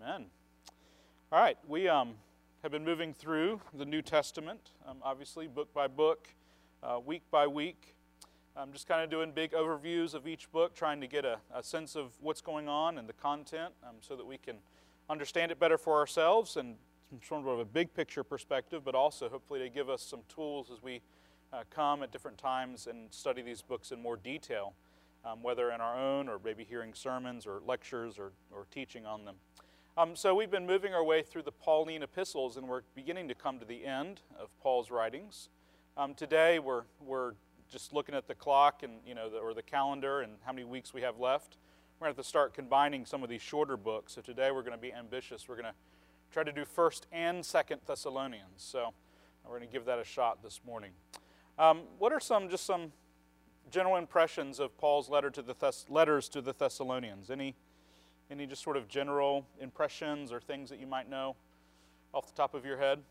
Amen. All right, we have been moving through the New Testament, obviously book by book, week by week. Just kind of doing big overviews of each book, trying to get a sense of what's going on and the content so that we can understand it better for ourselves and from sort of a big picture perspective, but also hopefully to give us some tools as we come at different times and study these books in more detail, whether in our own or maybe hearing sermons or lectures or teaching on them. So we've been moving our way through the Pauline epistles, and we're beginning to come to the end of Paul's writings. Today we're just looking at the clock and or the calendar and how many weeks we have left. We're going to have to start combining some of these shorter books. So today we're going to be ambitious. We're going to try to do 1st and 2nd Thessalonians. So we're going to give that a shot this morning. What are some general impressions of Paul's letters to the Thessalonians? Any just sort of general impressions or things that you might know off the top of your head?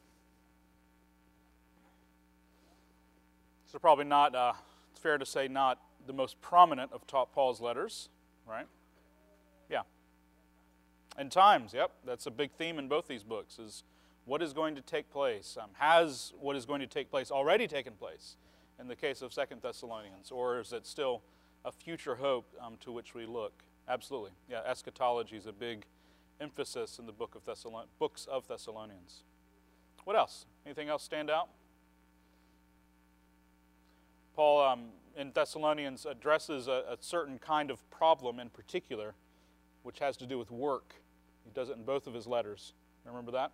So probably not, it's fair to say, not the most prominent of Paul's letters, right? Yeah. And times, yep, that's a big theme in both these books, is what is going to take place. Has what is going to take place already taken place in the case of 2nd Thessalonians, or is it still a future hope to which we look? Absolutely. Yeah, eschatology is a big emphasis in the books of Thessalonians. What else? Anything else stand out? Paul in Thessalonians addresses a certain kind of problem in particular, which has to do with work. He does it in both of his letters. Remember that?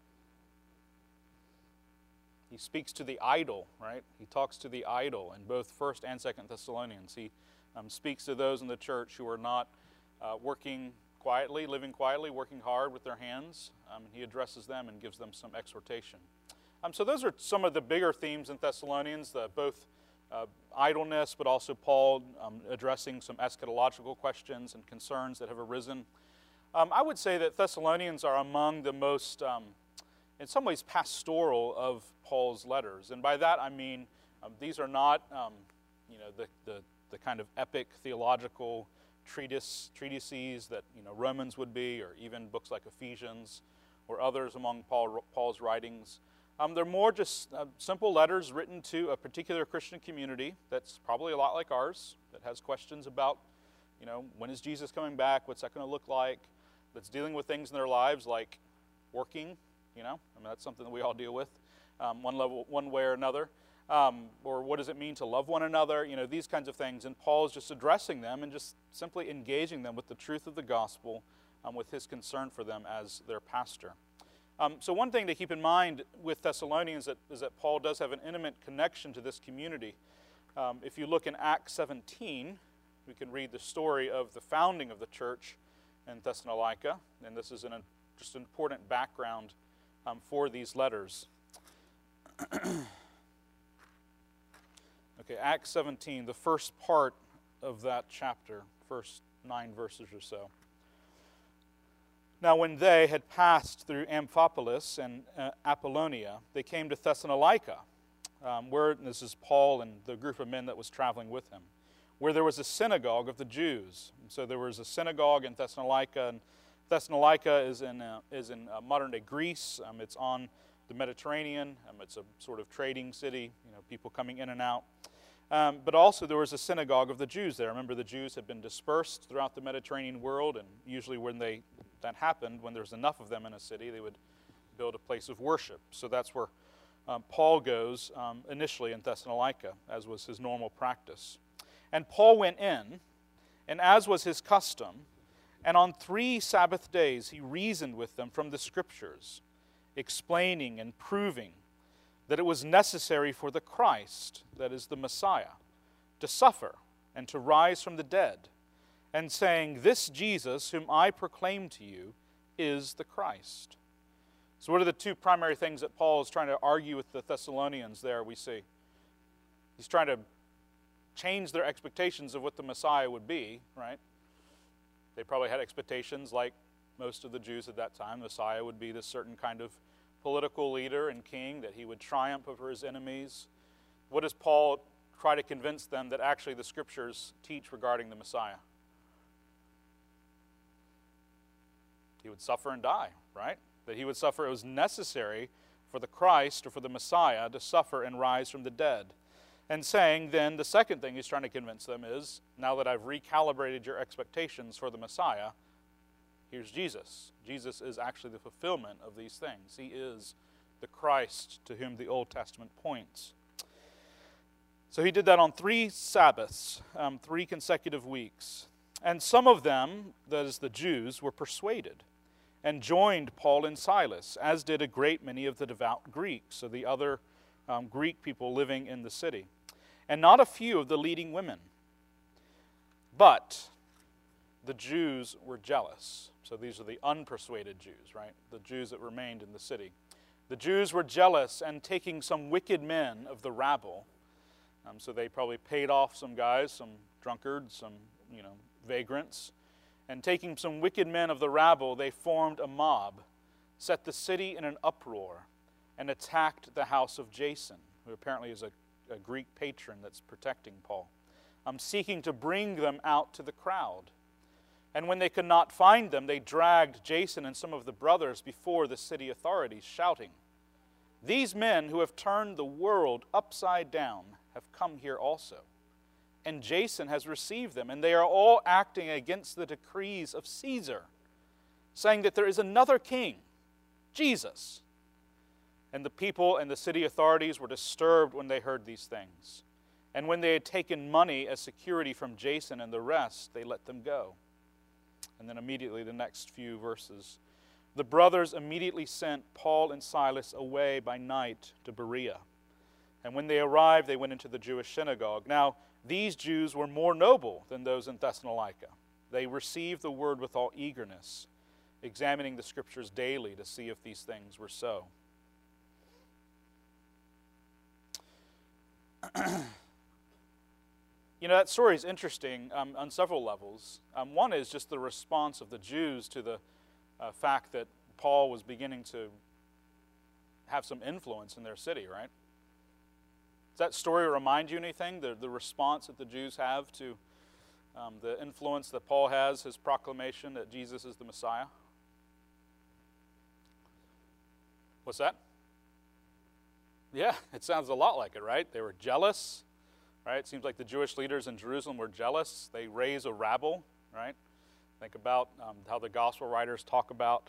He speaks to the idle, right? He talks to the idle in both 1st and 2nd Thessalonians. He speaks to those in the church who are not working quietly, living quietly, working hard with their hands. He addresses them and gives them some exhortation. So those are some of the bigger themes in Thessalonians, both idleness, but also Paul addressing some eschatological questions and concerns that have arisen. I would say that Thessalonians are among the most, in some ways, pastoral of Paul's letters. And by that I mean these are not, the kind of epic theological treatises that Romans would be, or even books like Ephesians or others among Paul's writings. They're more just simple letters written to a particular Christian community that's probably a lot like ours, that has questions about, when is Jesus coming back? What's that going to look like? That's dealing with things in their lives like working, that's something that we all deal with, one way or another. Or what does it mean to love one another? These kinds of things. And Paul is just addressing them and just simply engaging them with the truth of the gospel, with his concern for them as their pastor. So one thing to keep in mind with Thessalonians is that Paul does have an intimate connection to this community. If you look in Acts 17, we can read the story of the founding of the church in Thessalonica, and this is just an important background for these letters. Okay, Acts 17, the first part of that chapter, first 9 verses or so. Now when they had passed through Amphipolis and Apollonia, they came to Thessalonica, where, this is Paul and the group of men that was traveling with him, where there was a synagogue of the Jews. So there was a synagogue in Thessalonica, and Thessalonica is in modern-day Greece. It's on the Mediterranean. It's a sort of trading city, people coming in and out. But also there was a synagogue of the Jews there. Remember, the Jews had been dispersed throughout the Mediterranean world, and usually when that happened, when there's enough of them in a city, they would build a place of worship. So that's where Paul goes initially in Thessalonica, as was his normal practice. And Paul went in, and as was his custom, and on 3 Sabbath days he reasoned with them from the Scriptures, explaining and proving that it was necessary for the Christ, that is the Messiah, to suffer and to rise from the dead, and saying, "This Jesus whom I proclaim to you is the Christ." So what are the two primary things that Paul is trying to argue with the Thessalonians there, we see? He's trying to change their expectations of what the Messiah would be, right? They probably had expectations like most of the Jews at that time. The Messiah would be this certain kind of political leader and king, that he would triumph over his enemies. What does Paul try to convince them that actually the Scriptures teach regarding the Messiah? he would suffer and die, right? That he would suffer. It was necessary for the Christ or for the Messiah to suffer and rise from the dead. And saying then, the second thing he's trying to convince them is, now that I've recalibrated your expectations for the Messiah, here's Jesus. Jesus is actually the fulfillment of these things. He is the Christ to whom the Old Testament points. So he did that on 3 Sabbaths, 3 consecutive weeks. And some of them, that is the Jews, were persuaded and joined Paul and Silas, as did a great many of the devout Greeks, so the other Greek people living in the city, and not a few of the leading women. But the Jews were jealous. So these are the unpersuaded Jews, right? The Jews that remained in the city. The Jews were jealous, and taking some wicked men of the rabble, so they probably paid off some guys, some drunkards, some vagrants, and taking some wicked men of the rabble, they formed a mob, set the city in an uproar, and attacked the house of Jason, who apparently is a Greek patron that's protecting Paul, seeking to bring them out to the crowd. And when they could not find them, they dragged Jason and some of the brothers before the city authorities, shouting, "These men who have turned the world upside down have come here also. And Jason has received them, and they are all acting against the decrees of Caesar, saying that there is another king, Jesus." And the people and the city authorities were disturbed when they heard these things. And when they had taken money as security from Jason and the rest, they let them go. And then immediately the next few verses. The brothers immediately sent Paul and Silas away by night to Berea. And when they arrived, they went into the Jewish synagogue. Now, these Jews were more noble than those in Thessalonica. They received the word with all eagerness, examining the Scriptures daily to see if these things were so. That story is interesting on several levels. One is just the response of the Jews to the fact that Paul was beginning to have some influence in their city, right? Does that story remind you anything? The response that the Jews have to the influence that Paul has, his proclamation that Jesus is the Messiah? What's that? Yeah, it sounds a lot like it, right? They were jealous, right? It seems like the Jewish leaders in Jerusalem were jealous. They raise a rabble, right? Think about how the gospel writers talk about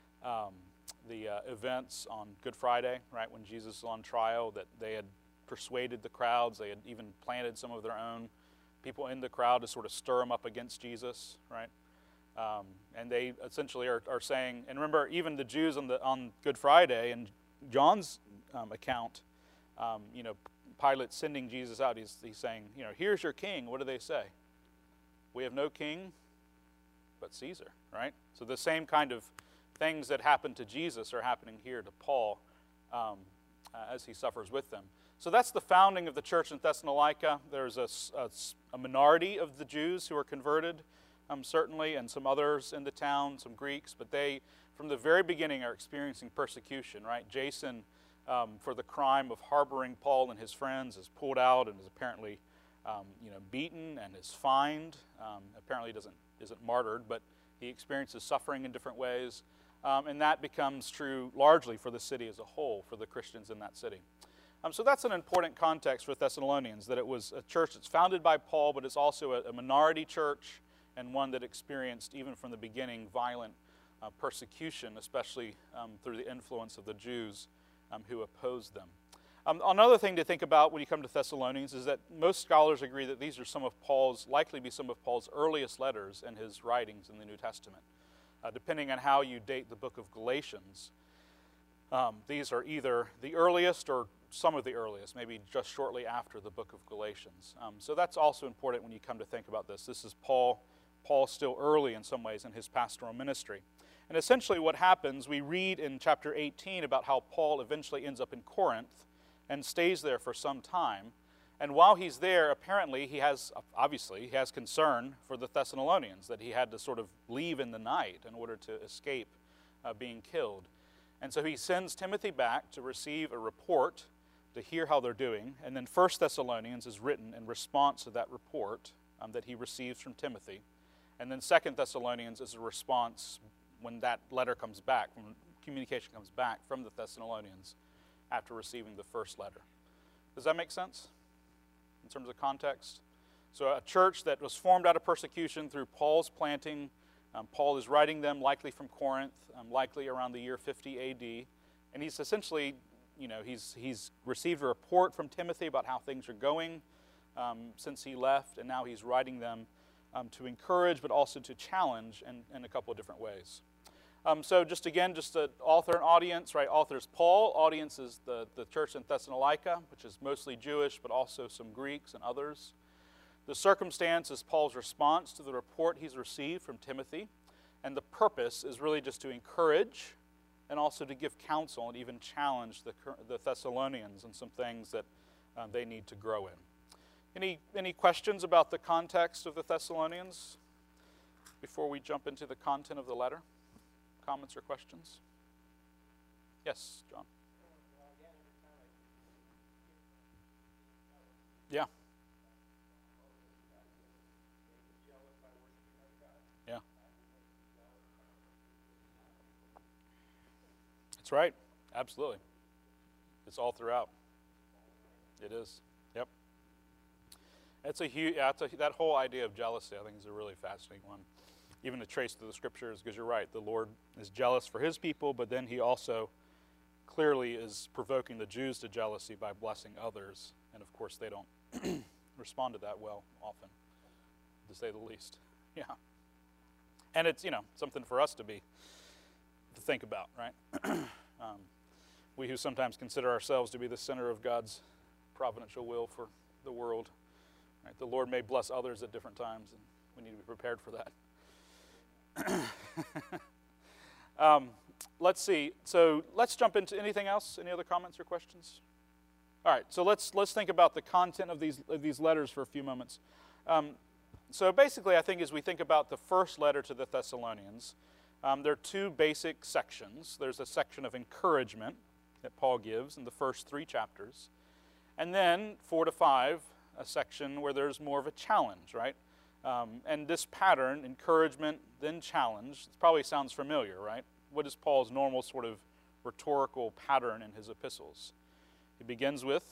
the events on Good Friday, right, when Jesus was on trial, that they had persuaded the crowds. They had even planted some of their own people in the crowd to sort of stir them up against Jesus, right? And they essentially are saying, and remember, even the Jews on Good Friday, in John's account, Pilate sending Jesus out, he's saying, here's your king. What do they say? We have no king but Caesar, right? So the same kind of things that happened to Jesus are happening here to Paul as he suffers with them. So that's the founding of the church in Thessalonica. There's a minority of the Jews who are converted, certainly, and some others in the town, some Greeks, but they, from the very beginning, are experiencing persecution, right? Jason, for the crime of harboring Paul and his friends, is pulled out and is apparently beaten and is fined. Apparently isn't martyred, but he experiences suffering in different ways. And that becomes true largely for the city as a whole, for the Christians in that city. So that's an important context for Thessalonians, that it was a church that's founded by Paul, but it's also a minority church, and one that experienced, even from the beginning, violent persecution, especially through the influence of the Jews who opposed them. Another thing to think about when you come to Thessalonians is that most scholars agree that these are likely be some of Paul's earliest letters in his writings in the New Testament. Depending on how you date the book of Galatians, these are either the earliest or some of the earliest, maybe just shortly after the book of Galatians. So that's also important when you come to think about this. This is Paul still early in some ways in his pastoral ministry. And essentially what happens, we read in chapter 18 about how Paul eventually ends up in Corinth and stays there for some time. And while he's there, apparently he has concern for the Thessalonians, that he had to sort of leave in the night in order to escape being killed. And so he sends Timothy back to receive a report, to hear how they're doing. And then 1 Thessalonians is written in response to that report that he receives from Timothy. And then 2 Thessalonians is a response when that letter comes back, when communication comes back from the Thessalonians after receiving the first letter. Does that make sense in terms of context? So a church that was formed out of persecution through Paul's planting. Paul is writing them likely from Corinth, likely around the year 50 A.D. And he's essentially, he's received a report from Timothy about how things are going since he left, and now he's writing them to encourage, but also to challenge in a couple of different ways. So just the author and audience, right? Author is Paul. Audience is the church in Thessalonica, which is mostly Jewish, but also some Greeks and others. The circumstance is Paul's response to the report he's received from Timothy. And the purpose is really just to encourage and also to give counsel and even challenge the Thessalonians in some things that they need to grow in. Any questions about the context of the Thessalonians before we jump into the content of the letter? Comments or questions? Yes, John. Yeah. Yeah. That's right. Absolutely. It's all throughout. It is. Yep. It's a huge. That whole idea of jealousy, I think, is a really fascinating one. Even to trace through the scriptures, because you're right, the Lord is jealous for his people, but then he also clearly is provoking the Jews to jealousy by blessing others. And of course, they don't respond to that well often, to say the least. Yeah. And it's, something for us to think about, right? We who sometimes consider ourselves to be the center of God's providential will for the world. Right? The Lord may bless others at different times, and we need to be prepared for that. Let's see. So let's jump into anything else. Any other comments or questions? All right. So let's think about the content of these letters for a few moments. So basically, I think as we think about the first letter to the Thessalonians, there are two basic sections. There's a section of encouragement that Paul gives in the first 3 chapters, and then 4 to 5, a section where there's more of a challenge, right? And this pattern, encouragement, then challenge, probably sounds familiar, right? What is Paul's normal sort of rhetorical pattern in his epistles? He begins with,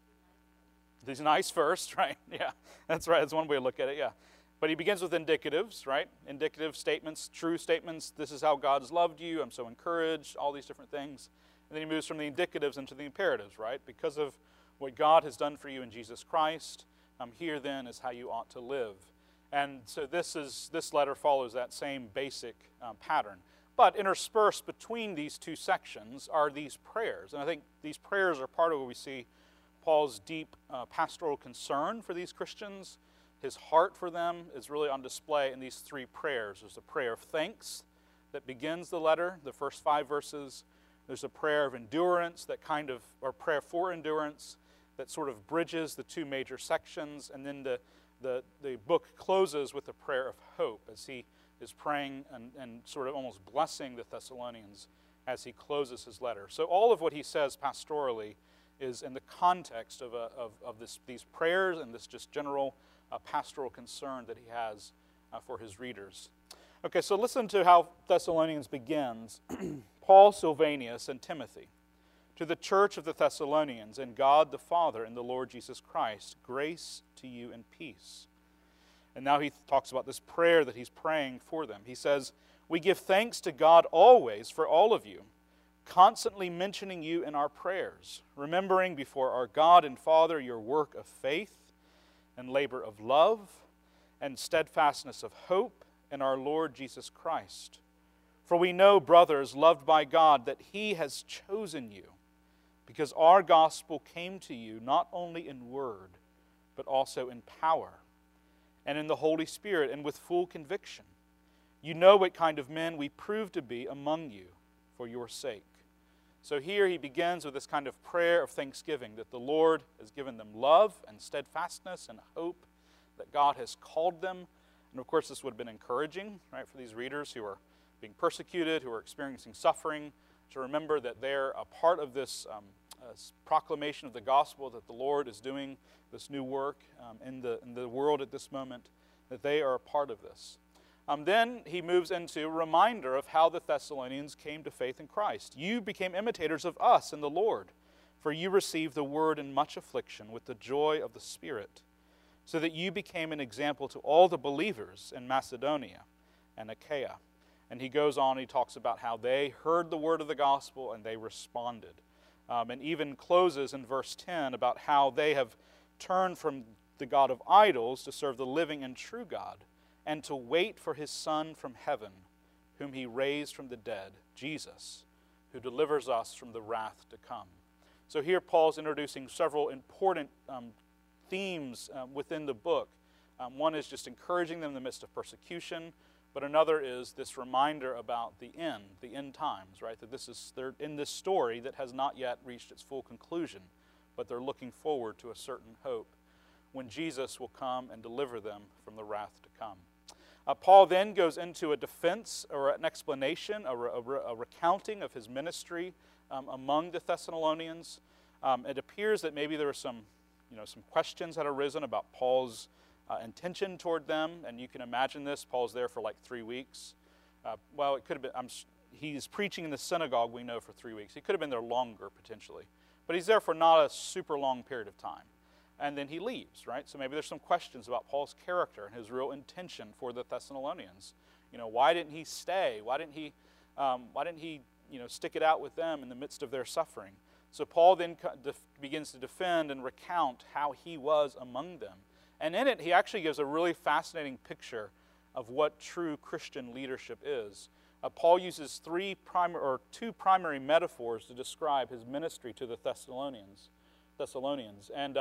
he's nice first, right? Yeah, that's right. That's one way to look at it, yeah. But he begins with indicatives, right? Indicative statements, true statements. This is how God has loved you. I'm so encouraged, all these different things. And then he moves from the indicatives into the imperatives, right? Because of what God has done for you in Jesus Christ, here then is how you ought to live. And so this letter follows that same basic pattern. But interspersed between these two sections are these prayers. And I think these prayers are part of what we see Paul's deep pastoral concern for these Christians. His heart for them is really on display in these 3 prayers. There's a prayer of thanks that begins the letter, the first 5 verses. There's a prayer of endurance or prayer for endurance that sort of bridges the 2 major sections. And then the book closes with a prayer of hope as he is praying and sort of almost blessing the Thessalonians as he closes his letter. So all of what he says pastorally is in the context of these prayers and this just general pastoral concern that he has for his readers. Okay, so listen to how Thessalonians begins. Paul, Silvanus, and Timothy, to the church of the Thessalonians, and God the Father and the Lord Jesus Christ, grace to you and peace. And now he talks about this prayer that he's praying for them. He says, we give thanks to God always for all of you, constantly mentioning you in our prayers, remembering before our God and Father your work of faith and labor of love and steadfastness of hope in our Lord Jesus Christ. For we know, brothers, loved by God, that he has chosen you, because our gospel came to you not only in word, but also in power, and in the Holy Spirit, and with full conviction. You know what kind of men we prove to be among you for your sake. So here he begins with this kind of prayer of thanksgiving, that the Lord has given them love and steadfastness and hope, that God has called them. And of course, this would have been encouraging, right, for these readers who are being persecuted, who are experiencing suffering, to remember that they're a part of this proclamation of the gospel, that the Lord is doing this new work in the world at this moment, that they are a part of this. Then he moves into a reminder of how the Thessalonians came to faith in Christ. You became imitators of us in the Lord, for you received the word in much affliction with the joy of the Spirit, so that you became an example to all the believers in Macedonia and Achaia. And he goes on, he talks about how they heard the word of the gospel and they responded. And even closes in verse 10 about how they have turned from the God of idols to serve the living and true God, and to wait for his Son from heaven, whom he raised from the dead, Jesus, who delivers us from the wrath to come. So here Paul's introducing several important themes within the book. One is just encouraging them in the midst of persecution, but another is this reminder about the end times, right? That they're in this story that has not yet reached its full conclusion, but they're looking forward to a certain hope when Jesus will come and deliver them from the wrath to come. Paul then goes into a defense or an explanation, a recounting of his ministry among the Thessalonians. It appears that maybe there were some questions that had arisen about Paul's intention toward them, and you can imagine this. Paul's there for like 3 weeks. Well, it could have been. He's preaching in the synagogue, we know, for 3 weeks. He could have been there longer potentially, but he's there for not a super long period of time. And then he leaves, right? So maybe there's some questions about Paul's character and his real intention for the Thessalonians. Why didn't he stay? Why didn't he stick it out with them in the midst of their suffering? So Paul then begins to defend and recount how he was among them. And in it, he actually gives a really fascinating picture of what true Christian leadership is. Paul uses two primary metaphors to describe his ministry to the Thessalonians. And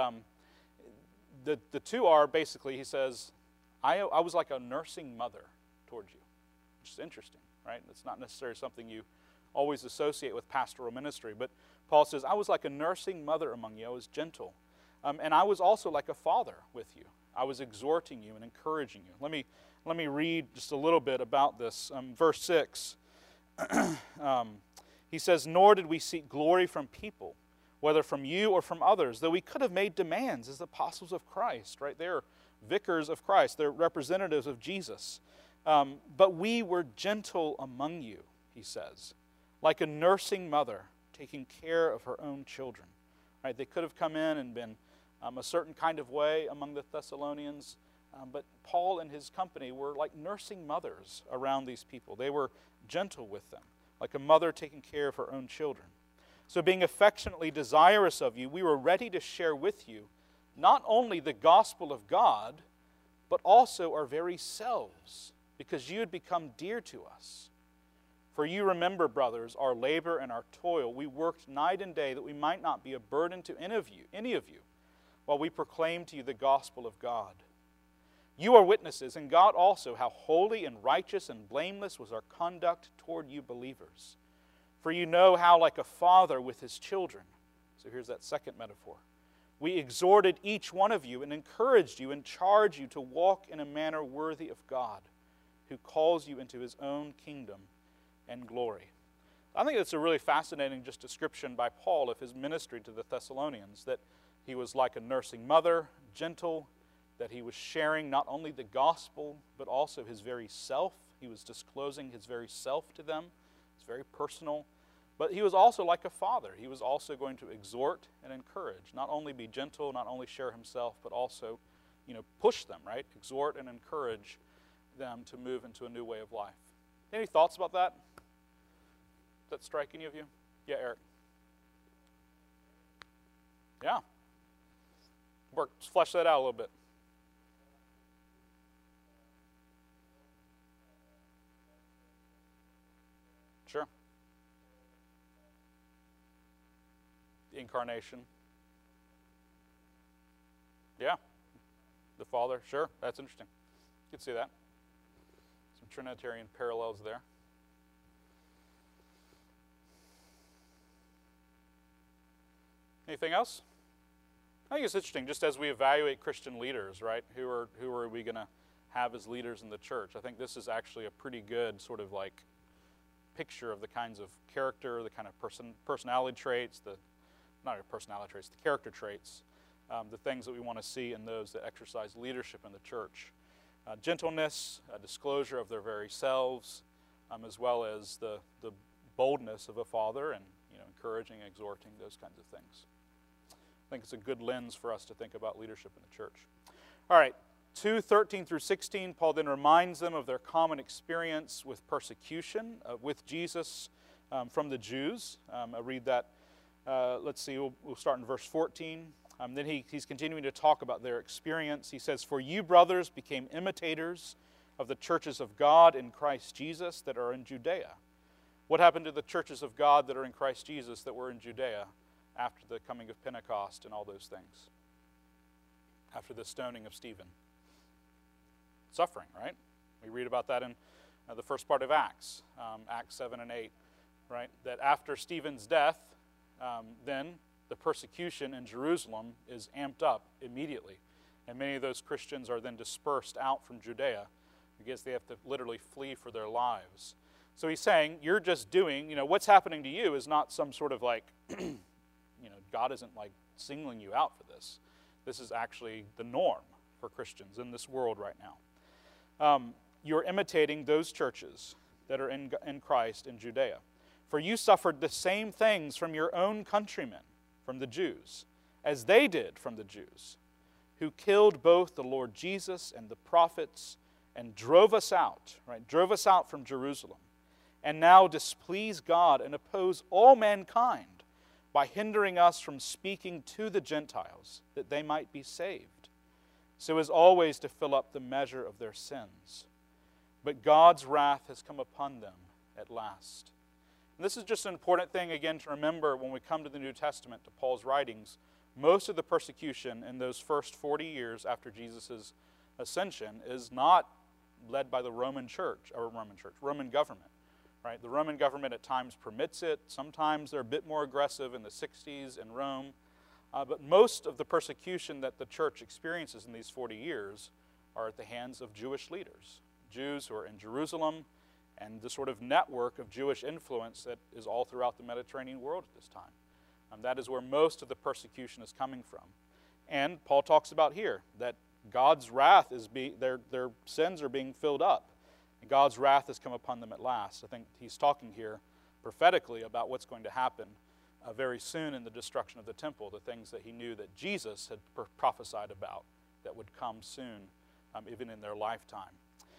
the two are basically, he says, I was like a nursing mother towards you, which is interesting, right? It's not necessarily something you always associate with pastoral ministry, but Paul says, I was like a nursing mother among you. I was gentle. And I was also like a father with you. I was exhorting you and encouraging you. Let me read just a little bit about this. Verse 6, he says, nor did we seek glory from people, whether from you or from others, though we could have made demands as apostles of Christ, right? They're vicars of Christ. They're representatives of Jesus. But we were gentle among you, he says, like a nursing mother taking care of her own children. Right? They could have come in and been a certain kind of way among the Thessalonians, but Paul and his company were like nursing mothers around these people. They were gentle with them, like a mother taking care of her own children. So being affectionately desirous of you, we were ready to share with you not only the gospel of God, but also our very selves, because you had become dear to us. For you remember, brothers, our labor and our toil. We worked night and day that we might not be a burden to any of you, while we proclaim to you the gospel of God. You are witnesses, and God also, how holy and righteous and blameless was our conduct toward you believers. For you know how, like a father with his children, so here's that second metaphor, we exhorted each one of you and encouraged you and charged you to walk in a manner worthy of God, who calls you into his own kingdom and glory. I think that's a really fascinating just description by Paul of his ministry to the Thessalonians, that he was like a nursing mother, gentle, that he was sharing not only the gospel, but also his very self. He was disclosing his very self to them. It's very personal. But he was also like a father. He was also going to exhort and encourage, not only be gentle, not only share himself, but also, push them, right? Exhort and encourage them to move into a new way of life. Any thoughts about that? Does that strike any of you? Yeah, Eric. Yeah. Flesh that out a little bit. Sure. The incarnation. Yeah. The Father. Sure. That's interesting. You can see that. Some Trinitarian parallels there. Anything else? I think it's interesting, just as we evaluate Christian leaders, right? Who are we going to have as leaders in the church? I think this is actually a pretty good sort of like picture of the kinds of character, the kind of personality traits, the character traits, the things that we want to see in those that exercise leadership in the church. gentleness, a disclosure of their very selves, as well as the boldness of a father and encouraging, exhorting, those kinds of things. I think it's a good lens for us to think about leadership in the church. All right, 2:13 through 16, Paul then reminds them of their common experience with persecution with Jesus from the Jews. I'll read that. Let's see, we'll start in verse 14. Then he's continuing to talk about their experience. He says, "For you, brothers, became imitators of the churches of God in Christ Jesus that are in Judea." What happened to the churches of God that are in Christ Jesus that were in Judea after the coming of Pentecost and all those things? After the stoning of Stephen? Suffering, right? We read about that in the first part of Acts, Acts 7 and 8, right? That after Stephen's death, then the persecution in Jerusalem is amped up immediately. And many of those Christians are then dispersed out from Judea because they have to literally flee for their lives. So he's saying, you're just doing, what's happening to you is not some sort of like, God isn't like singling you out for this. This is actually the norm for Christians in this world right now. You're imitating those churches that are in Christ in Judea. For you suffered the same things from your own countrymen, from the Jews, as they did from the Jews, who killed both the Lord Jesus and the prophets and drove us out, right? Drove us out from Jerusalem, and now displease God and oppose all mankind by hindering us from speaking to the Gentiles, that they might be saved, so as always to fill up the measure of their sins. But God's wrath has come upon them at last. And this is just an important thing, again, to remember when we come to the New Testament, to Paul's writings. Most of the persecution in those first 40 years after Jesus' ascension is not led by the Roman government. Right? The Roman government at times permits it. Sometimes they're a bit more aggressive in the 60s in Rome. But most of the persecution that the church experiences in these 40 years are at the hands of Jewish leaders, Jews who are in Jerusalem, and the sort of network of Jewish influence that is all throughout the Mediterranean world at this time. That is where most of the persecution is coming from. And Paul talks about here that God's wrath their sins are being filled up. And God's wrath has come upon them at last. I think he's talking here prophetically about what's going to happen very soon in the destruction of the temple, the things that he knew that Jesus had prophesied about that would come soon, even in their lifetime.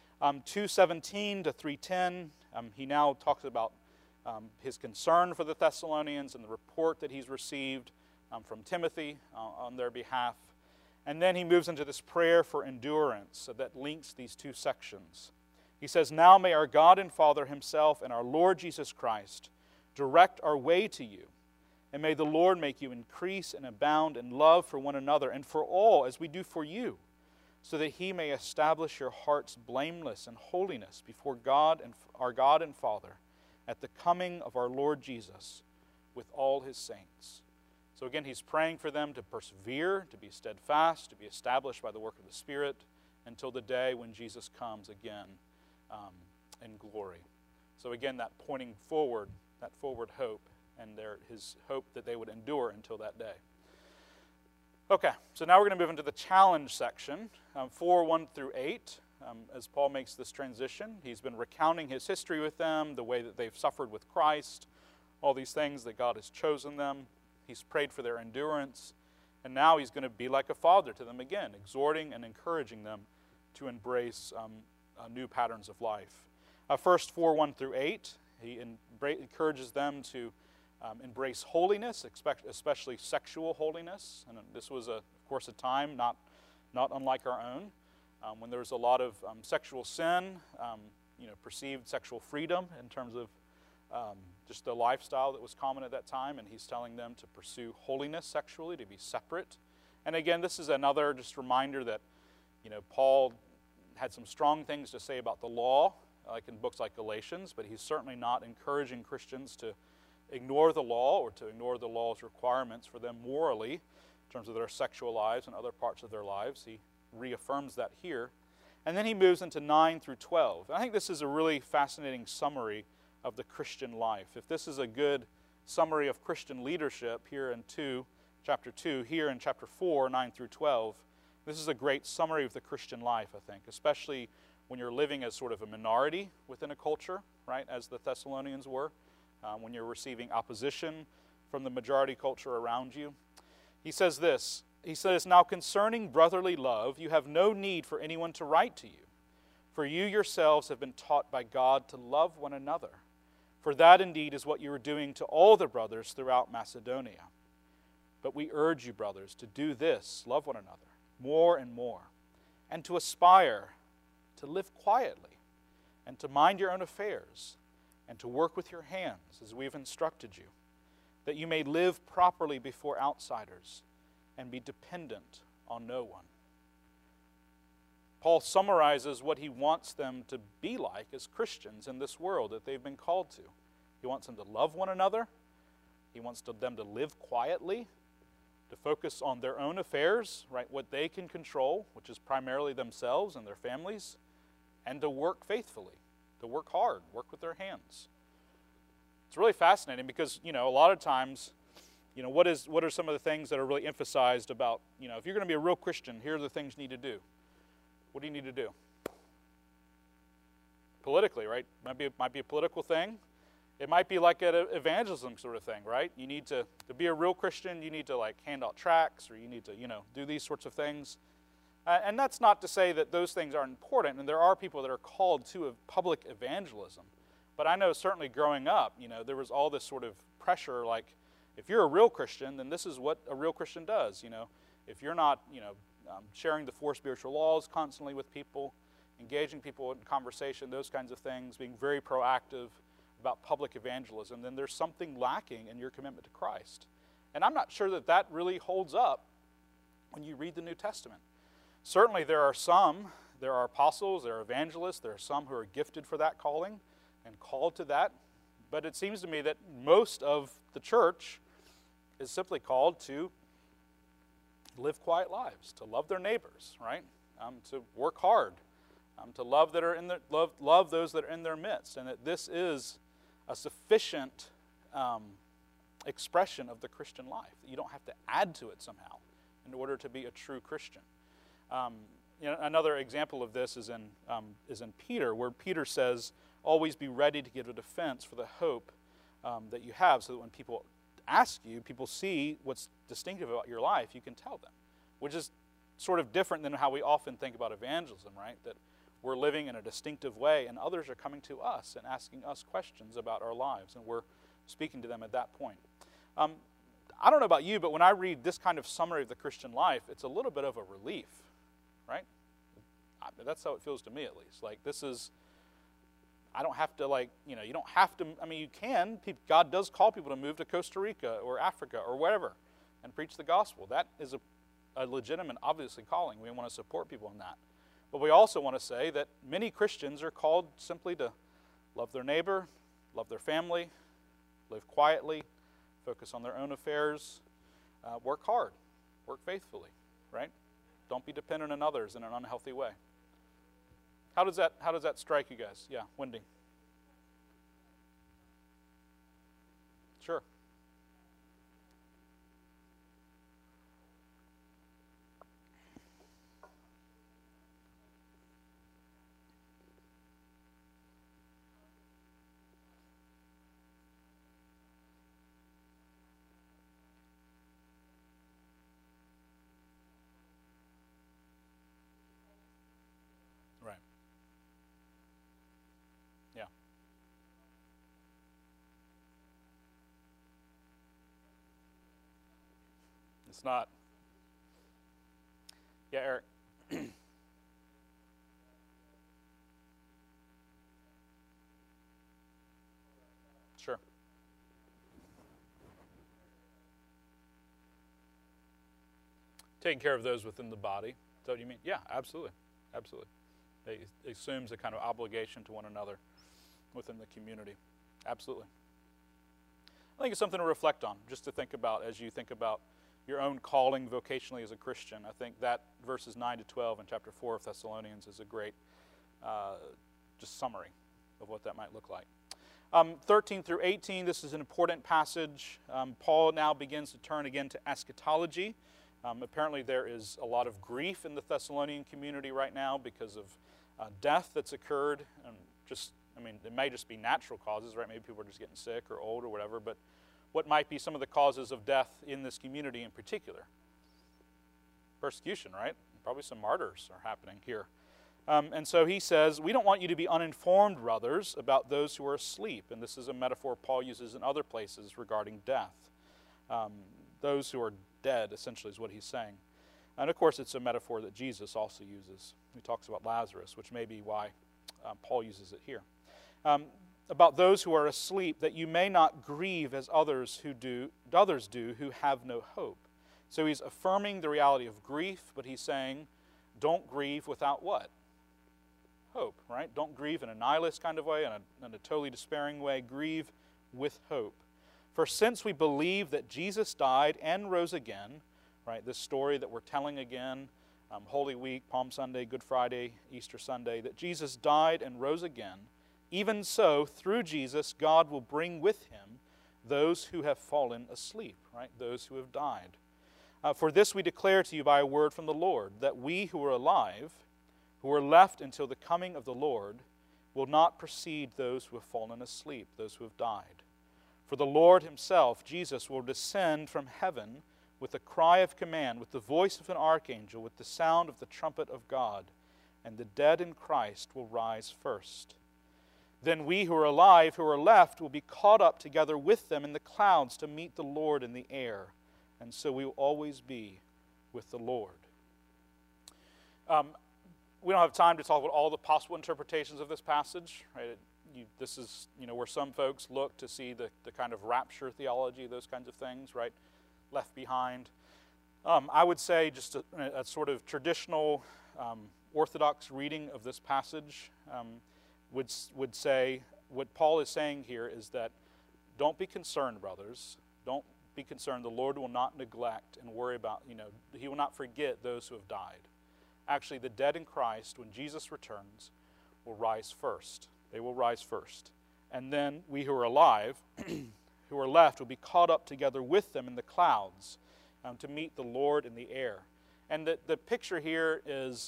2:17 to 3:10, he now talks about his concern for the Thessalonians and the report that he's received from Timothy on their behalf. And then he moves into this prayer for endurance that links these two sections. He says, "Now may our God and Father himself and our Lord Jesus Christ direct our way to you, and may the Lord make you increase and abound in love for one another and for all as we do for you, so that he may establish your hearts blameless in holiness before God and our God and Father at the coming of our Lord Jesus with all his saints." So again, he's praying for them to persevere, to be steadfast, to be established by the work of the Spirit until the day when Jesus comes again in glory. So again, that pointing forward, that forward hope, and his hope that they would endure until that day. Okay, so now we're going to move into the challenge section, 4:1 through 8. As Paul makes this transition, he's been recounting his history with them, the way that they've suffered with Christ, all these things that God has chosen them. He's prayed for their endurance, and now he's going to be like a father to them again, exhorting and encouraging them to embrace new patterns of life. First, 4:1 through 8, he encourages them to embrace holiness, especially sexual holiness. And this was, of course, a time not unlike our own, when there was a lot of sexual sin, perceived sexual freedom in terms of just the lifestyle that was common at that time. And he's telling them to pursue holiness sexually, to be separate. And again, this is another just reminder that, Paul had some strong things to say about the law, like in books like Galatians, but he's certainly not encouraging Christians to ignore the law or to ignore the law's requirements for them morally in terms of their sexual lives and other parts of their lives. He reaffirms that here. And then he moves into 9 through 12. And I think this is a really fascinating summary of the Christian life. If this is a good summary of Christian leadership here in chapter 2, here in chapter 4, 9 through 12, This is a great summary of the Christian life, I think, especially when you're living as sort of a minority within a culture, right, as the Thessalonians were, when you're receiving opposition from the majority culture around you. He says this, he says, "Now concerning brotherly love, you have no need for anyone to write to you, for you yourselves have been taught by God to love one another. For that indeed is what you are doing to all the brothers throughout Macedonia. But we urge you, brothers, to do this, love one another, more and more, and to aspire to live quietly, and to mind your own affairs, and to work with your hands, as we have instructed you, that you may live properly before outsiders, and be dependent on no one." Paul summarizes what he wants them to be like as Christians in this world that they've been called to. He wants them to love one another. He wants them to live quietly, to focus on their own affairs, right, what they can control, which is primarily themselves and their families, and to work faithfully, to work hard, work with their hands. It's really fascinating because, a lot of times, what are some of the things that are really emphasized about, if you're going to be a real Christian, here are the things you need to do. What do you need to do? Politically, right? Might be a political thing. It might be like an evangelism sort of thing, right? You need to be a real Christian, you need to hand out tracts, or you need to, do these sorts of things. And that's not to say that those things aren't important, and there are people that are called to a public evangelism. But I know certainly growing up, there was all this sort of pressure, like, if you're a real Christian, then this is what a real Christian does, If you're not, sharing the 4 spiritual laws constantly with people, engaging people in conversation, those kinds of things, being very proactive about public evangelism, then there's something lacking in your commitment to Christ. And I'm not sure that that really holds up when you read the New Testament. Certainly there are apostles, there are evangelists, there are some who are gifted for that calling and called to that, but it seems to me that most of the church is simply called to live quiet lives, to love their neighbors, right? To work hard, to love those that are in their midst, and that this is a sufficient expression of the Christian life. That you don't have to add to it somehow in order to be a true Christian. Another example of this is in Peter, where Peter says, "Always be ready to give a defense for the hope that you have, so that when people ask you, people see what's distinctive about your life, you can tell them," which is sort of different than how we often think about evangelism, right? That we're living in a distinctive way, and others are coming to us and asking us questions about our lives, and we're speaking to them at that point. I don't know about you, but when I read this kind of summary of the Christian life, it's a little bit of a relief, right? That's how it feels to me, at least. I don't have to, you don't have to, you can. God does call people to move to Costa Rica or Africa or wherever and preach the gospel. That is a legitimate, obviously, calling. We want to support people in that. But we also want to say that many Christians are called simply to love their neighbor, love their family, live quietly, focus on their own affairs, work hard, work faithfully, right? Don't be dependent on others in an unhealthy way. How does that strike you guys? Yeah, Wendy. Sure. Right. Yeah. It's not. Yeah, Eric. Sure. Taking care of those within the body. Is that what you mean? Yeah, absolutely. Absolutely. It assumes a kind of obligation to one another within the community. Absolutely. I think it's something to reflect on, just to think about as you think about your own calling vocationally as a Christian. I think that verses 9 to 12 in chapter 4 of Thessalonians is a great just summary of what that might look like. 13 through 18, this is an important passage. Paul now begins to turn again to eschatology. Apparently there is a lot of grief in the Thessalonian community right now because of death that's occurred. And it may just be natural causes, right? Maybe people are just getting sick or old or whatever, but what might be some of the causes of death in this community in particular? Persecution, right? Probably some martyrs are happening here. And so he says, we don't want you to be uninformed, brothers, about those who are asleep. And this is a metaphor Paul uses in other places regarding death. Those who are dead, essentially, is what he's saying. And of course, it's a metaphor that Jesus also uses. He talks about Lazarus, which may be why Paul uses it here. About those who are asleep, that you may not grieve as others do who have no hope. So he's affirming the reality of grief, but he's saying, don't grieve without what? Hope, right? Don't grieve in a nihilist kind of way, in a totally despairing way. Grieve with hope. For since we believe that Jesus died and rose again, right, this story that we're telling again, Holy Week, Palm Sunday, Good Friday, Easter Sunday, that Jesus died and rose again, even so, through Jesus, God will bring with him those who have fallen asleep, right, those who have died. For this we declare to you by a word from the Lord, that we who are alive, who are left until the coming of the Lord, will not precede those who have fallen asleep, those who have died. For the Lord himself, Jesus, will descend from heaven with a cry of command, with the voice of an archangel, with the sound of the trumpet of God, and the dead in Christ will rise first. Then we who are alive, who are left, will be caught up together with them in the clouds to meet the Lord in the air, and so we will always be with the Lord. We don't have time to talk about all the possible interpretations of this passage, right? This is, where some folks look to see the kind of rapture theology, those kinds of things, right? Left behind. I would say just a sort of traditional Orthodox reading of this passage would say what Paul is saying here is that don't be concerned, brothers. Don't be concerned. The Lord will not neglect and worry about, he will not forget those who have died. Actually, the dead in Christ, when Jesus returns, will rise first. They will rise first. And then we who are alive, who are left, will be caught up together with them in the clouds to meet the Lord in the air. And the picture here is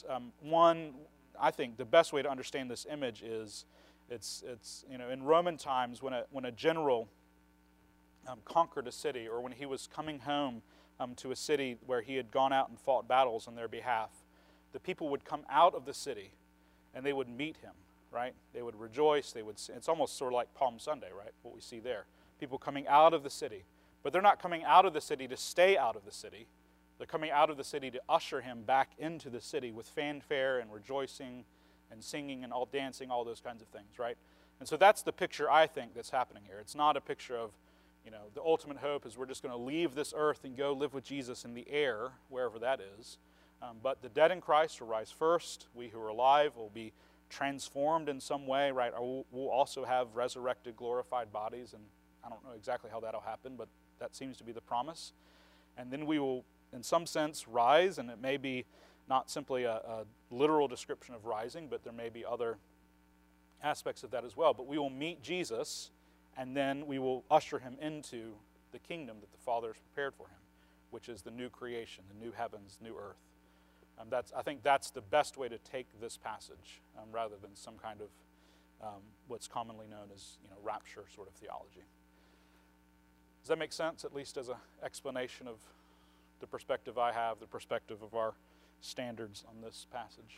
I think the best way to understand this image is it's in Roman times when a general conquered a city, or when he was coming home to a city where he had gone out and fought battles on their behalf, the people would come out of the city and they would meet him, right? They would rejoice. It's almost sort of like Palm Sunday, right? What we see there. People coming out of the city. But they're not coming out of the city to stay out of the city. They're coming out of the city to usher him back into the city with fanfare and rejoicing and singing and all dancing, all those kinds of things, right? And so that's the picture I think that's happening here. It's not a picture of, the ultimate hope is we're just going to leave this earth and go live with Jesus in the air, wherever that is. But the dead in Christ will rise first. We who are alive will be transformed in some way, right? We'll also have resurrected, glorified bodies, and I don't know exactly how that'll happen, but that seems to be the promise. And then we will, in some sense, rise, and it may be not simply a literal description of rising, but there may be other aspects of that as well. But we will meet Jesus, and then we will usher him into the kingdom that the Father has prepared for him, which is the new creation, the new heavens, new earth. I think that's the best way to take this passage, rather than some kind of what's commonly known as rapture sort of theology. Does that make sense, at least as an explanation of the perspective I have, the perspective of our standards on this passage?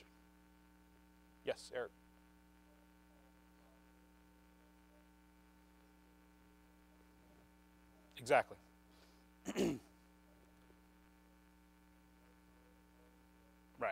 Yes, Eric. Exactly. Right.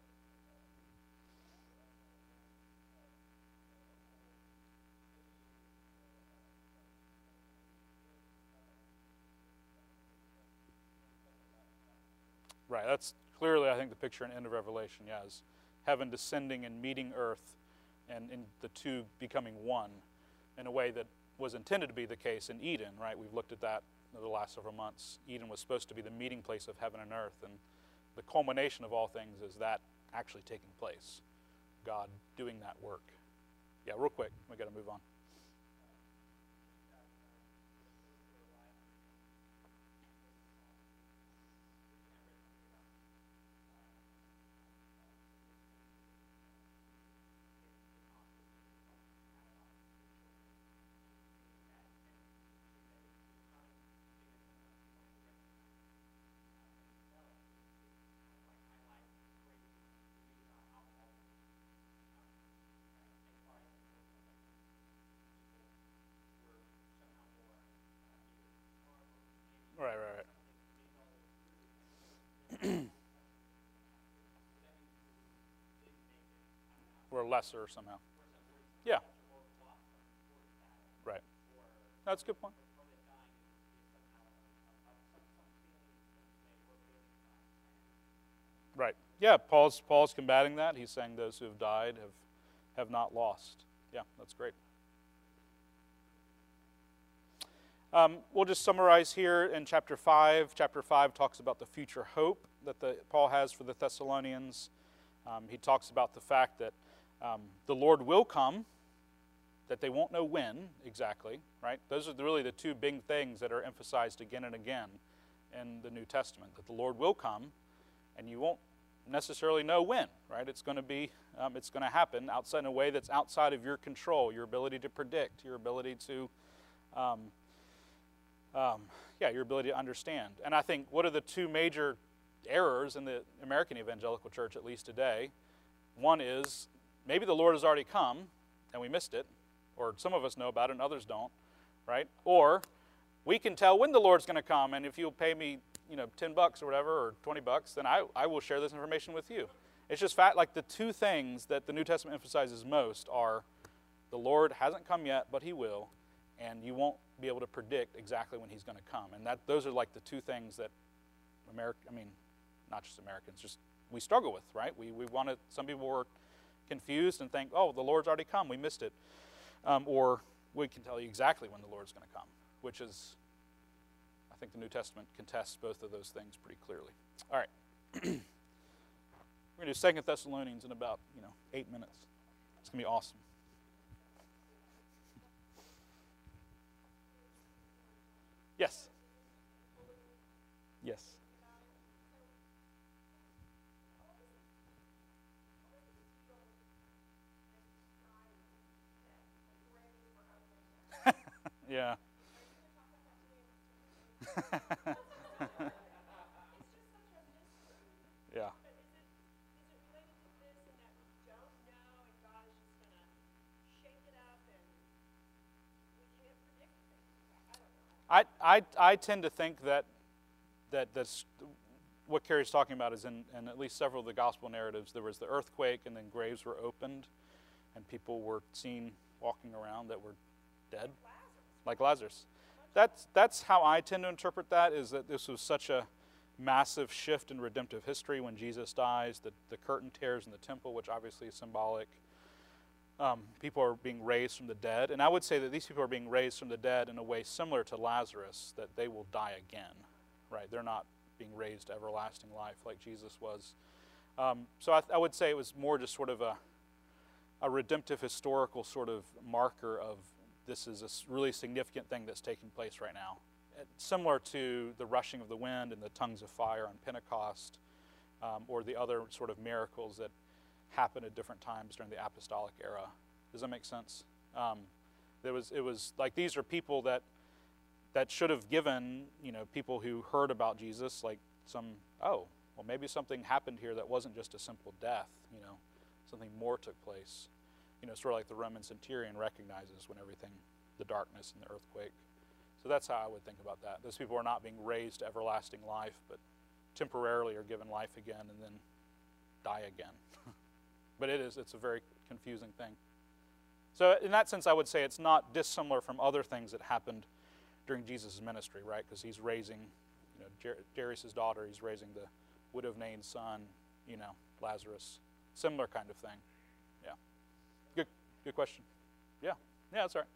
Right. That's clearly, I think, the picture and end of Revelation, is heaven descending and meeting earth, and in the two becoming one in a way that was intended to be the case in Eden, right? We've looked at that in the last several months. Eden was supposed to be the meeting place of heaven and earth, and the culmination of all things is that actually taking place, God doing that work. Yeah, real quick, we got to move on. Or lesser somehow. Yeah. Right. That's a good point. Right. Yeah, Paul's combating that. He's saying those who have died have not lost. Yeah, that's great. We'll just summarize here in chapter 5. Chapter 5 talks about the future hope that Paul has for the Thessalonians. He talks about the fact that the Lord will come, that they won't know when exactly, right? Those are really the two big things that are emphasized again and again in the New Testament, that the Lord will come, and you won't necessarily know when, right? It's going to happen outside in a way that's outside of your control, your ability to predict, your ability to, your ability to understand. And I think what are the two major errors in the American evangelical church, at least today? One is maybe the Lord has already come and we missed it, or some of us know about it and others don't, right? Or we can tell when the Lord's going to come, and if you'll pay me, $10 or whatever, or $20, then I will share this information with you. It's just like the two things that the New Testament emphasizes most are the Lord hasn't come yet, but he will, and you won't be able to predict exactly when he's going to come. And those are like the two things that not just Americans, just we struggle with, right? We want to. Some people were confused and think, oh, the Lord's already come, we missed it. Or we can tell you exactly when the Lord's going to come, which is, I think the New Testament contests both of those things pretty clearly. All right. We're going to do 2 Thessalonians in about 8 minutes. It's going to be awesome. Yes. Yes. Yeah. Yeah. I tend to think that that's what Carrie's talking about is in at least several of the gospel narratives, there was the earthquake and then graves were opened and people were seen walking around that were dead, like Lazarus. That's how I tend to interpret that, is that this was such a massive shift in redemptive history when Jesus dies, the curtain tears in the temple, which obviously is symbolic. People are being raised from the dead. And I would say that these people are being raised from the dead in a way similar to Lazarus, that they will die again, right? They're not being raised to everlasting life like Jesus was. So I would say it was more just sort of a redemptive historical sort of marker of this is a really significant thing that's taking place right now. Similar to the rushing of the wind and the tongues of fire on Pentecost, or the other sort of miracles that happened at different times during the apostolic era. Does that make sense? It was like these are people that should have given people who heard about Jesus like maybe something happened here that wasn't just a simple death. Something more took place. Sort of like the Roman centurion recognizes when the darkness and the earthquake. So that's how I would think about that. Those people are not being raised to everlasting life, but temporarily are given life again and then die again. But it's a very confusing thing. So in that sense, I would say it's not dissimilar from other things that happened during Jesus' ministry, right? Because he's raising, Jairus' daughter, he's raising the widow of Nain's son, Lazarus. Similar kind of thing. Yeah. Good question. Yeah, that's all right.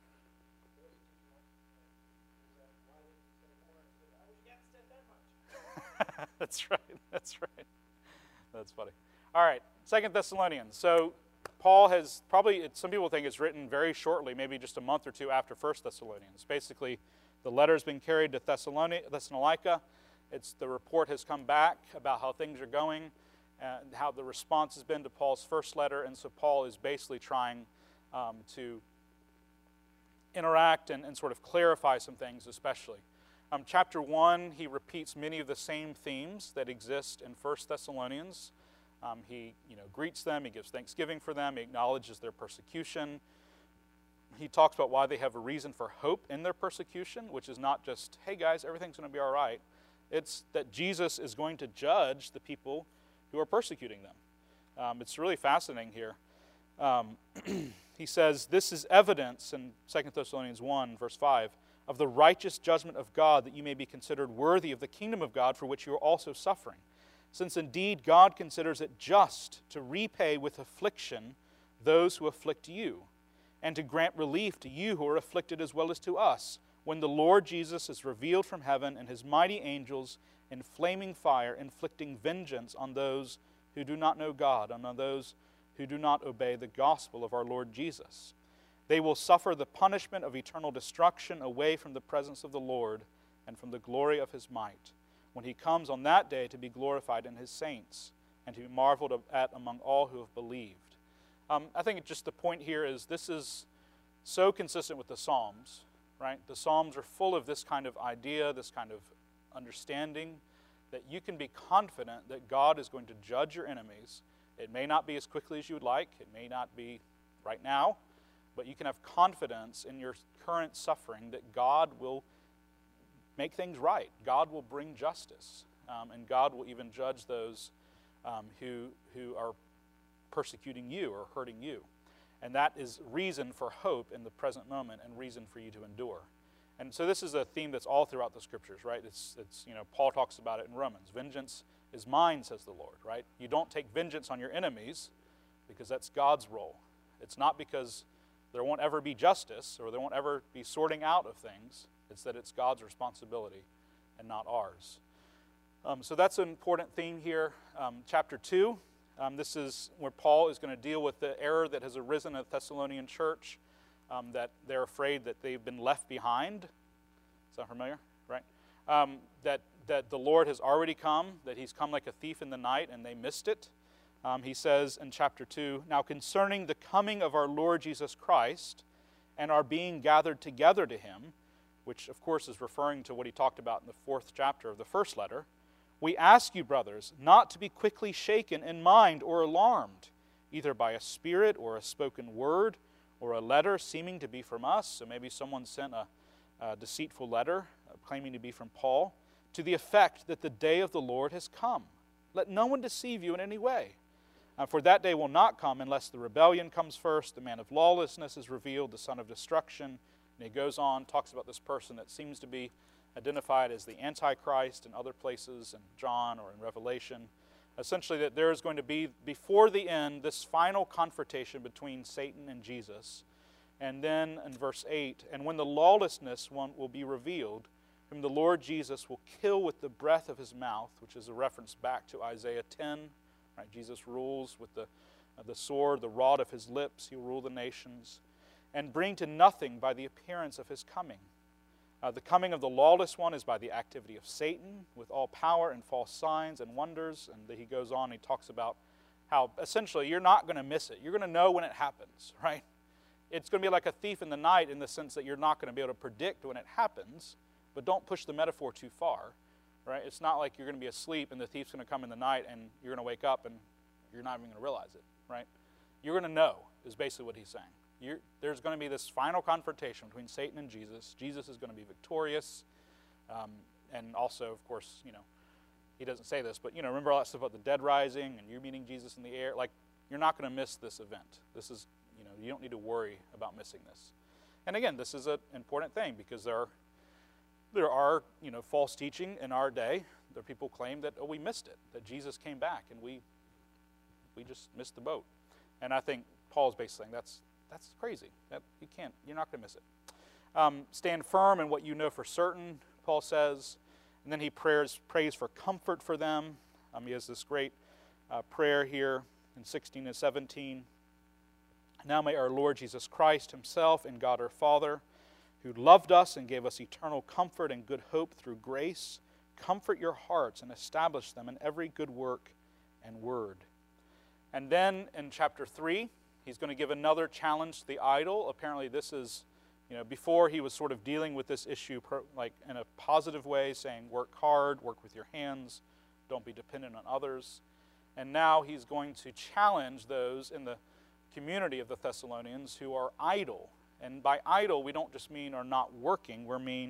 That's right. That's funny. All right, 2 Thessalonians. So Paul has some people think it's written very shortly, maybe just a month or two after 1 Thessalonians. Basically, the letter's been carried to Thessalonica. The report has come back about how things are going and how the response has been to Paul's first letter. And so Paul is basically trying to interact and sort of clarify some things, especially. Chapter 1, he repeats many of the same themes that exist in 1 Thessalonians. He greets them, he gives thanksgiving for them, he acknowledges their persecution. He talks about why they have a reason for hope in their persecution, which is not just, hey guys, everything's going to be all right. It's that Jesus is going to judge the people who are persecuting them. It's really fascinating here. He says, this is evidence in 2 Thessalonians 1, verse 5, of the righteous judgment of God, that you may be considered worthy of the kingdom of God for which you are also suffering. Since indeed God considers it just to repay with affliction those who afflict you, and to grant relief to you who are afflicted as well as to us, when the Lord Jesus is revealed from heaven and his mighty angels in flaming fire, inflicting vengeance on those who do not know God, and on those who do not obey the gospel of our Lord Jesus. They will suffer the punishment of eternal destruction away from the presence of the Lord and from the glory of his might, when he comes on that day to be glorified in his saints and to be marveled at among all who have believed. I think just the point here is this is so consistent with the Psalms, right? The Psalms are full of this kind of idea, this kind of understanding, that you can be confident that God is going to judge your enemies. It may not be as quickly as you would like. It may not be right now. But you can have confidence in your current suffering that God will make things right. God will bring justice. And God will even judge those who are persecuting you or hurting you. And that is reason for hope in the present moment and reason for you to endure. And so this is a theme that's all throughout the Scriptures, right? It's Paul talks about it in Romans. Vengeance is mine, says the Lord, right? You don't take vengeance on your enemies because that's God's role. It's not because there won't ever be justice or there won't ever be sorting out of things. It's that it's God's responsibility and not ours. So that's an important theme here. Chapter 2, this is where Paul is going to deal with the error that has arisen at the Thessalonian church, that they're afraid that they've been left behind. Is that familiar? Right? That the Lord has already come, that he's come like a thief in the night, and they missed it. He says in chapter 2, now concerning the coming of our Lord Jesus Christ and our being gathered together to him, which of course is referring to what he talked about in the 4th chapter of the first letter, we ask you, brothers, not to be quickly shaken in mind or alarmed, either by a spirit or a spoken word or a letter seeming to be from us. So maybe someone sent a deceitful letter claiming to be from Paul, to the effect that the day of the Lord has come. Let no one deceive you in any way. For that day will not come unless the rebellion comes first, the man of lawlessness is revealed, the son of destruction. And he goes on, talks about this person that seems to be identified as the Antichrist in other places, in John or in Revelation. Essentially that there is going to be, before the end, this final confrontation between Satan and Jesus. And then in verse 8, and when the lawlessness one will be revealed, whom the Lord Jesus will kill with the breath of his mouth, which is a reference back to Isaiah 10. Right? Jesus rules with the sword, the rod of his lips. He will rule the nations, and bring to nothing by the appearance of his coming. The coming of the lawless one is by the activity of Satan, with all power and false signs and wonders. And he goes on, he talks about how essentially you're not going to miss it. You're going to know when it happens, right? It's going to be like a thief in the night in the sense that you're not going to be able to predict when it happens. But don't push the metaphor too far, right? It's not like you're going to be asleep and the thief's going to come in the night and you're going to wake up and you're not even going to realize it, right? You're going to know is basically what he's saying. There's going to be this final confrontation between Satan and Jesus. Jesus is going to be victorious. And also, of course, he doesn't say this, but, remember all that stuff about the dead rising and you meeting Jesus in the air? Like, you're not going to miss this event. This is, you don't need to worry about missing this. And again, this is an important thing because there are false teaching in our day. There are people claim that, we missed it, that Jesus came back and we just missed the boat. And I think Paul's basically saying that's crazy. That you're not going to miss it. Stand firm in what you know for certain, Paul says. And then he prays for comfort for them. He has this great prayer here in 16 and 17. Now may our Lord Jesus Christ himself and God our Father, who loved us and gave us eternal comfort and good hope through grace, comfort your hearts and establish them in every good work and word. And then in chapter 3, he's going to give another challenge to the idol. Apparently this is, before he was sort of dealing with this issue like in a positive way, saying work hard, work with your hands, don't be dependent on others. And now he's going to challenge those in the community of the Thessalonians who are idle. And by idle, we don't just mean are not working. We mean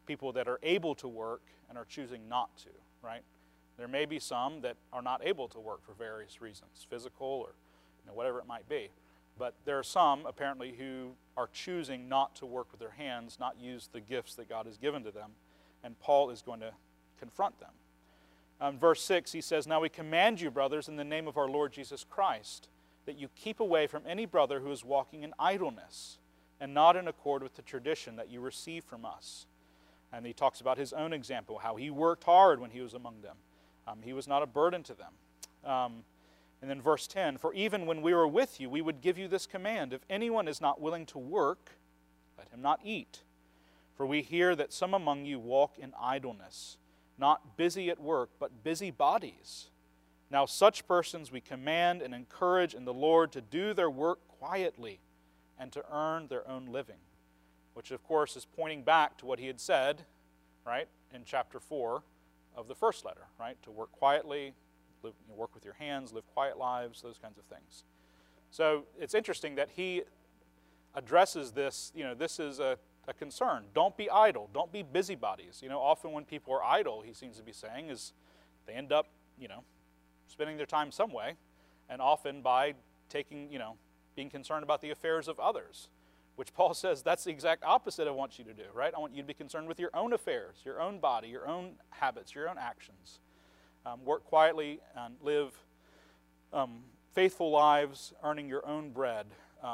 people that are able to work and are choosing not to, right? There may be some that are not able to work for various reasons, physical or whatever it might be. But there are some, apparently, who are choosing not to work with their hands, not use the gifts that God has given to them. And Paul is going to confront them. Verse 6, he says, "Now we command you, brothers, in the name of our Lord Jesus Christ, that you keep away from any brother who is walking in idleness, and not in accord with the tradition that you received from us." And he talks about his own example, how he worked hard when he was among them. He was not a burden to them. And then verse 10, "For even when we were with you, we would give you this command, if anyone is not willing to work, let him not eat. For we hear that some among you walk in idleness, not busy at work, but busy bodies. Now such persons we command and encourage in the Lord to do their work quietly and to earn their own living." Which, of course, is pointing back to what he had said, right, in chapter 4 of the first letter, right? To work quietly, work with your hands, live quiet lives, those kinds of things. So it's interesting that he addresses this, this is a concern. Don't be idle. Don't be busybodies. Often when people are idle, he seems to be saying, is they end up, spending their time some way, and often by taking, being concerned about the affairs of others, which Paul says that's the exact opposite I want you to do, right? I want you to be concerned with your own affairs, your own body, your own habits, your own actions. Work quietly and live faithful lives, earning your own bread,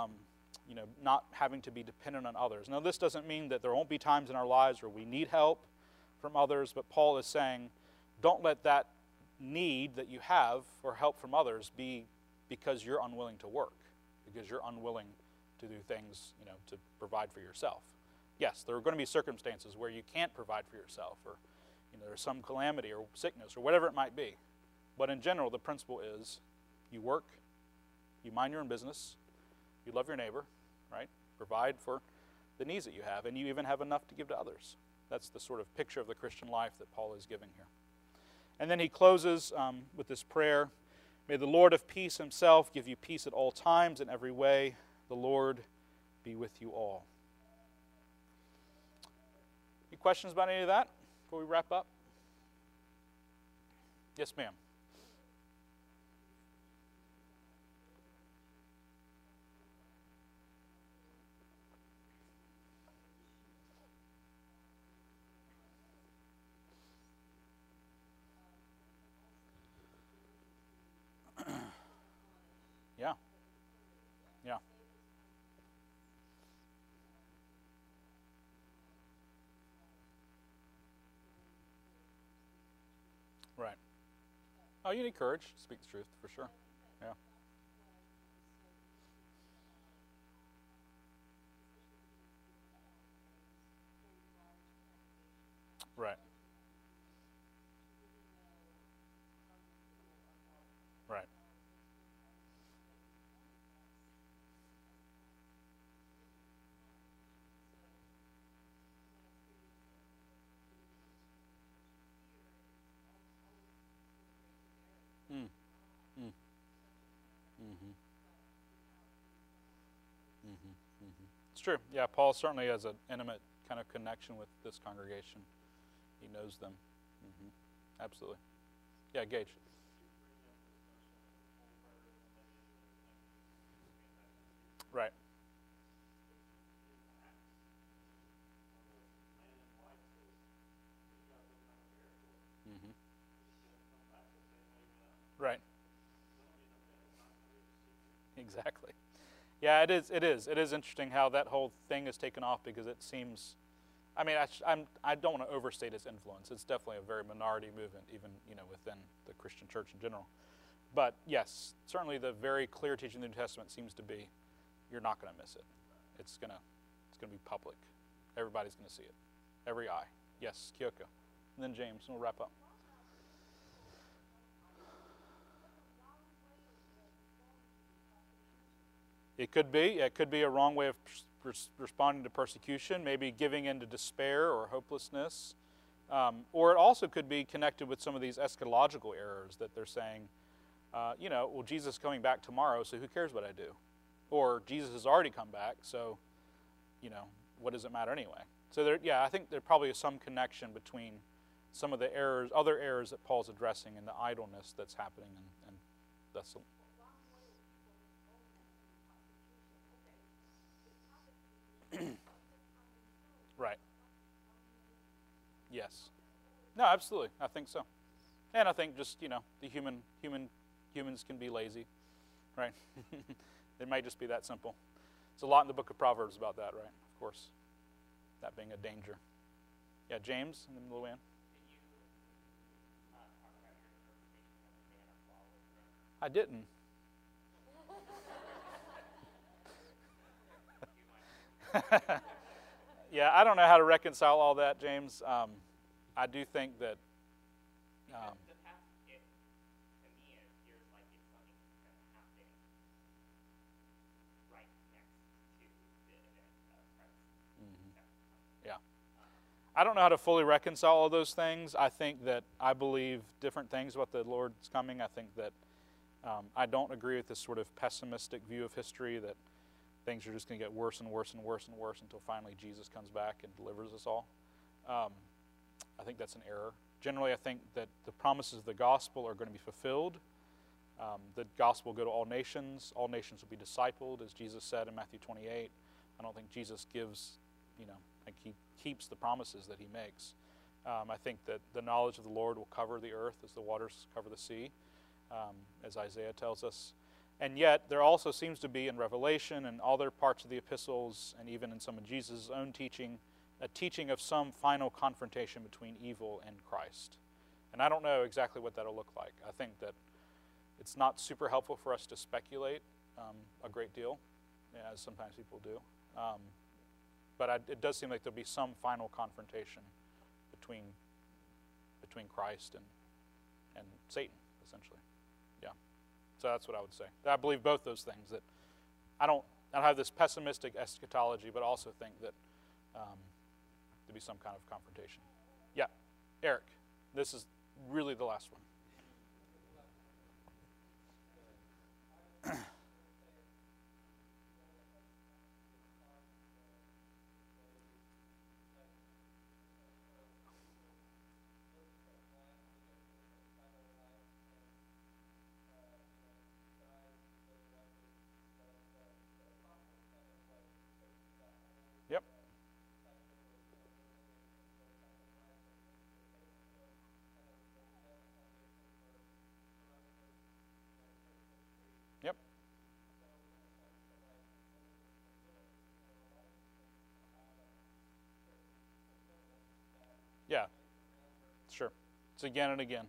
not having to be dependent on others. Now, this doesn't mean that there won't be times in our lives where we need help from others, but Paul is saying, don't let that need that you have for help from others be because you're unwilling to work, because you're unwilling to do things, to provide for yourself. Yes, there are going to be circumstances where you can't provide for yourself, or there's some calamity or sickness or whatever it might be. But in general, the principle is you work, you mind your own business, you love your neighbor, right? Provide for the needs that you have, and you even have enough to give to others. That's the sort of picture of the Christian life that Paul is giving here. And then he closes with this prayer, "May the Lord of peace himself give you peace at all times in every way. The Lord be with you all." Any questions about any of that before we wrap up? Yes, ma'am. Yeah. Yeah. Right. Oh, you need courage to speak the truth, for sure. Yeah. Right. Right. Mm. Mm. Mm-hmm. Mm-hmm. Mm-hmm. It's true. Yeah, Paul certainly has an intimate kind of connection with this congregation. He knows them. Mm-hmm. Absolutely. Yeah, Gage. Right. Mm-hmm. Right. Exactly. Yeah, it is. It is. It is interesting how that whole thing is taken off, because it seems, I mean, I don't want to overstate its influence. It's definitely a very minority movement, even within the Christian church in general. But yes, certainly the very clear teaching of the New Testament seems to be, you're not going to miss it. It's gonna be public. Everybody's going to see it. Every eye. Yes, Kyoko. And then James, and we'll wrap up. It could be. It could be a wrong way of responding to persecution, maybe giving in to despair or hopelessness. Or it also could be connected with some of these eschatological errors that they're saying, well, Jesus is coming back tomorrow, so who cares what I do? Or Jesus has already come back, so, what does it matter anyway? So I think there probably is some connection between some of the errors, other errors that Paul's addressing, and the idleness that's happening in Thessalonica. Right. Yes. No, absolutely. I think so. And I think just, the humans can be lazy, right? It may just be that simple. There's a lot in the book of Proverbs about that, right? Of course. That being a danger. Yeah, James, and then Luann. I didn't. Yeah, I don't know how to reconcile all that, James. I do think that. The past, to me, it appears like it's something that's happening right next to the event of Christ. Mm-hmm. Yeah. I don't know how to fully reconcile all those things. I think that I believe different things about the Lord's coming. I think that I don't agree with this sort of pessimistic view of history that things are just going to get worse and worse and worse and worse until finally Jesus comes back and delivers us all. I think that's an error. Generally, I think that the promises of the gospel are going to be fulfilled. The gospel will go to all nations. All nations will be discipled, as Jesus said in Matthew 28. I don't think Jesus gives, like he keeps the promises that he makes. I think that the knowledge of the Lord will cover the earth as the waters cover the sea, as Isaiah tells us. And yet, there also seems to be in Revelation and other parts of the epistles, and even in some of Jesus' own teaching, a teaching of some final confrontation between evil and Christ. And I don't know exactly what that'll look like. I think that it's not super helpful for us to speculate a great deal, as sometimes people do. But it does seem like there'll be some final confrontation between Christ and Satan, essentially. Yeah. So that's what I would say. I believe both those things. That I don't have this pessimistic eschatology, but also think that there'll be some kind of confrontation. Yeah, Eric, this is really the last one. Yep. Yep. Yeah. Sure. It's again and again.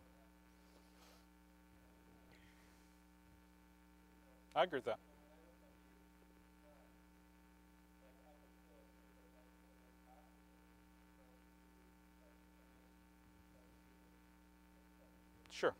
I agree with that. Sure.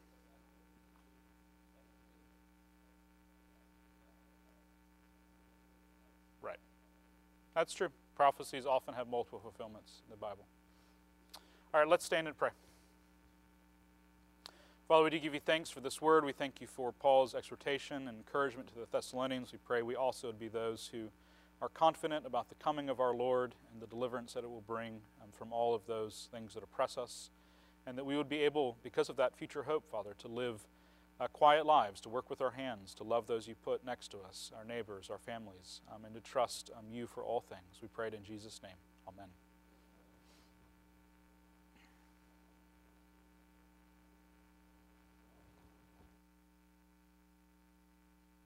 Right. That's true. Prophecies often have multiple fulfillments in the Bible. All right, let's stand and pray. Father, we do give you thanks for this word. We thank you for Paul's exhortation and encouragement to the Thessalonians. We pray we also would be those who are confident about the coming of our Lord and the deliverance that it will bring from all of those things that oppress us, and that we would be able, because of that future hope, Father, to live quiet lives, to work with our hands, to love those you put next to us, our neighbors, our families, and to trust you for all things. We pray it in Jesus' name. Amen.